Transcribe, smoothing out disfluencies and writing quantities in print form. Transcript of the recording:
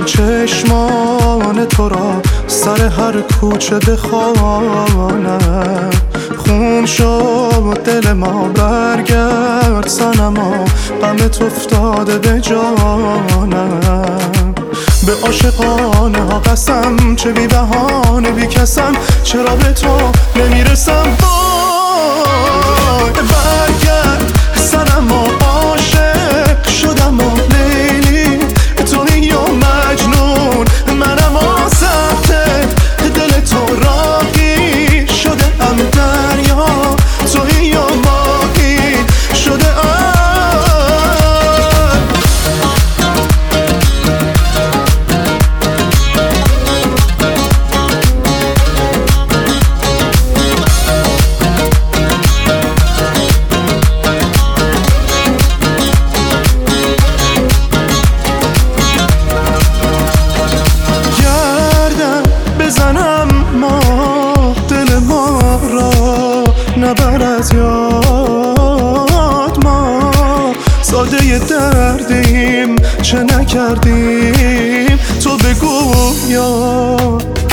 چشمان تو را سر هر کوچه بخوانم. خون شد دل ما، برگرد صنما، غمت افتاده به جانم. به عاشقانه ها قسم، چه بی بهانه بی کسم، چرا به تو نمیرسم. وای برگرد صنما، عاشق شدم و لیلی تویی یا مجنون، منم آسفته دل تو راهی شده ام، دریا تویی یا ماهی شده ام. نبر از یاد، ما ساده دردیم، چه نکردیم تو بگو یا